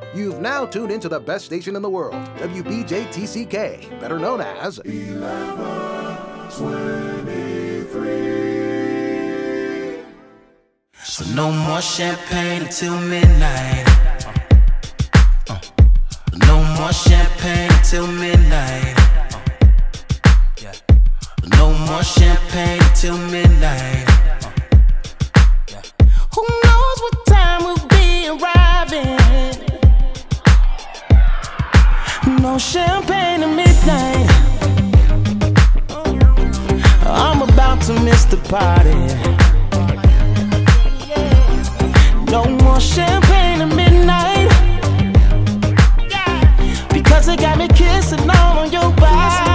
You've now tuned into the best station in the world, WBJTCK, better known as 1123. So no more champagne until midnight. No more champagne until midnight. No more champagne until midnight. Who knows what time we'll be arriving? No champagne at midnight. I'm about to miss the party. No more champagne at midnight, because it got me kissing all on your body.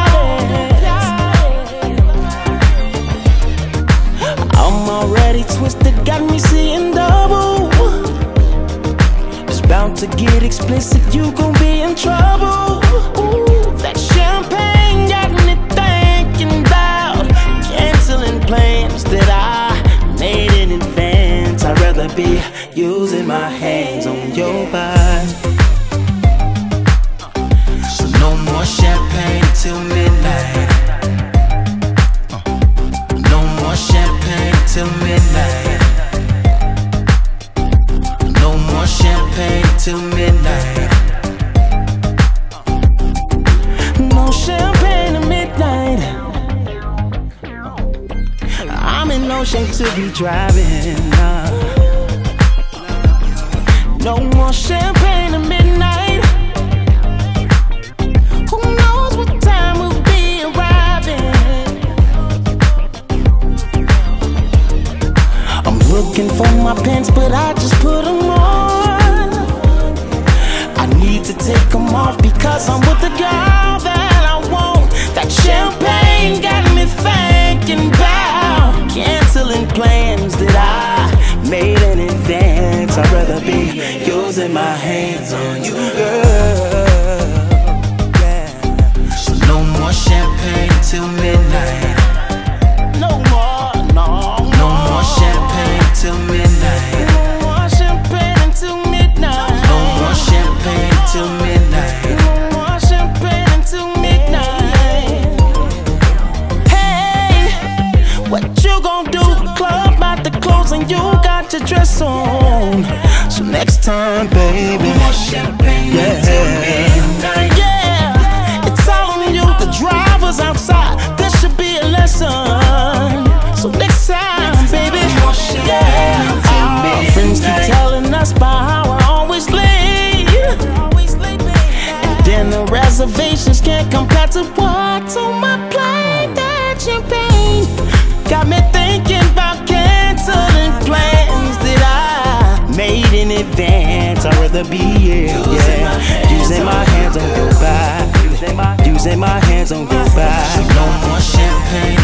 I'm already twisted, got me seeing double. It's bound to get explicit, you gon' be in trouble. Ooh, that champagne got me thinking about canceling plans that I made in advance. I'd rather be using my hands on your body. So no more champagne till midnight. No more champagne till midnight. No more champagne till midnight. No champagne at midnight. I'm in no shape to be driving. No more champagne at midnight. Who knows what time we'll be arriving? I'm looking for my pants, but I just put them on. I need to take them off because I'm with the girl that I want. That champagne got me thinking about canceling plans that I made in advance. I'd rather be using my hands on you, girl. So no more champagne till midnight. No more, no more champagne till midnight. No more champagne until midnight. No more champagne till midnight. No more champagne until midnight. Hey, what you gon' do? Club about to close and you got your dress on. So next time, baby, no more champagne until midnight. Yeah, it's all on you. The driver's outside. There should be a lesson. So next time, baby, yeah. Our friends keep telling us about how we're always late, and then the reservations can't compare to what's on my plate. That champagne got me thinking about canceling plans that I made in advance. I'd rather be using my hands on your body. Using my hands on your body. No more champagne